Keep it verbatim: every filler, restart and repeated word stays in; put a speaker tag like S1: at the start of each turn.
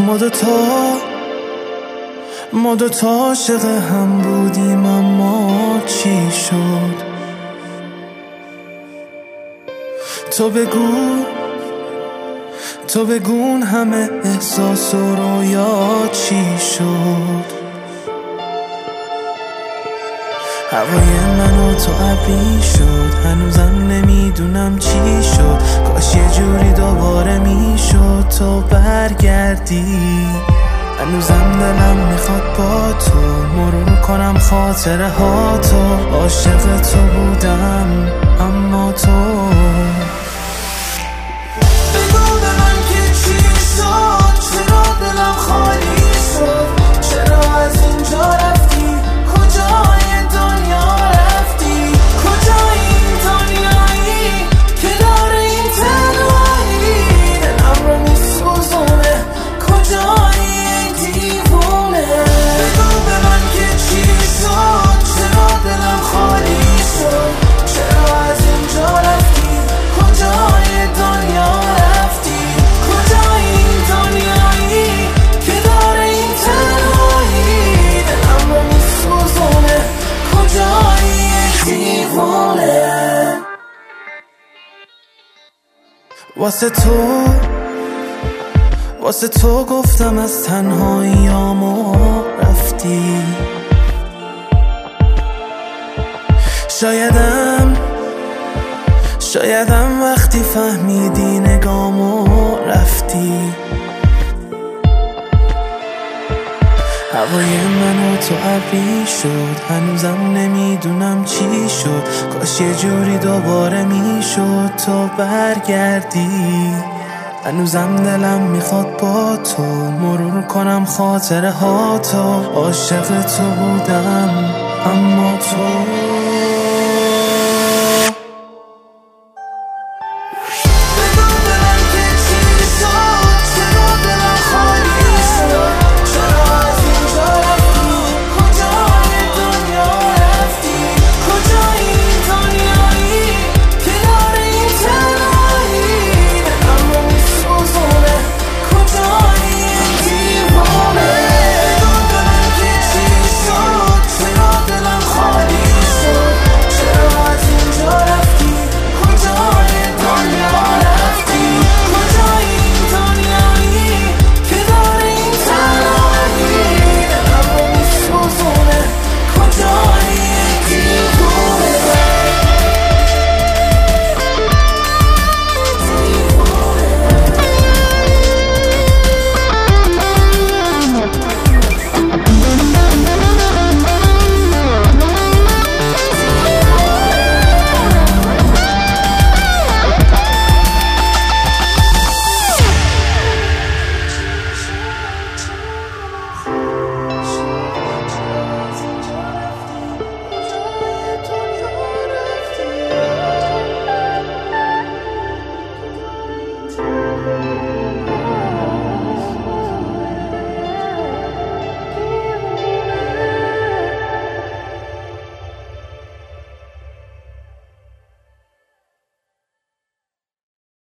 S1: ما دوتا ما دوتا عاشق هم بودیم، اما چی شد؟ تو بگو تو بگون همه احساس و رویا چی شد؟ هوای من و تو ابری شد، هنوزم نمیدونم چی شد. کاش یه جوری دوباره میشد تو برگردی. هنوزم دلم میخواد با تو مرور کنم خاطره ها تو. عاشق تو بودم اما تو بگو به من که چی شد؟ چرا دلم خالی شد؟ چرا از اینجا رفتی؟ کجای دنیا رفتی؟ کجای این دنیایی که داره این تنهایی دلم رو میسوزونه؟ کجایی ای دیوونه؟ بگو به من که چی شد؟ چرا دلم خالی شد؟ چرا از اینجا رفتی؟ کجای دنیا رفتی؟ کجای این دنیایی که داره این تنهایی دلم رو میسوزونه؟ کجایی ای دیوونه؟ واسه تو واسه تو گفتم از تنهاییامو رفتی. شایدم شایدم وقتی فهمیدی نگامو رفتی. هوای من و تو ابری شد، هنوزم نمیدونم چی شد. کاش یه جوری دوباره میشد تو برگردی. هنوزم دلم میخواد با تو مرور کنم خاطره ها تو. عاشق تو بودم اما تو